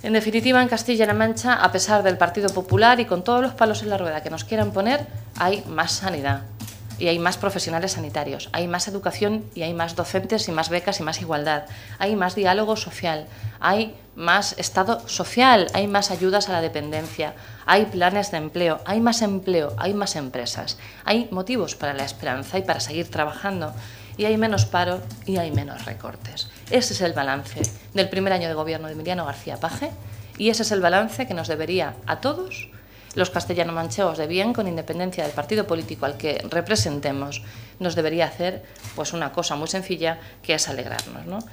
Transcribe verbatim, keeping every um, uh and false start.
En definitiva, en Castilla-La Mancha, a pesar del Partido Popular y con todos los palos en la rueda que nos quieran poner, hay más sanidad y hay más profesionales sanitarios, hay más educación y hay más docentes y más becas y más igualdad, hay más diálogo social, hay más Estado social, hay más ayudas a la dependencia, hay planes de empleo, hay más empleo, hay más empresas, hay motivos para la esperanza y para seguir trabajando. Y hay menos paro y hay menos recortes. Ese es el balance del primer año de gobierno de Emiliano García Paje y ese es el balance que nos debería a todos, los castellano-manchegos de bien, con independencia del partido político al que representemos, nos debería hacer pues una cosa muy sencilla, que es alegrarnos, ¿no?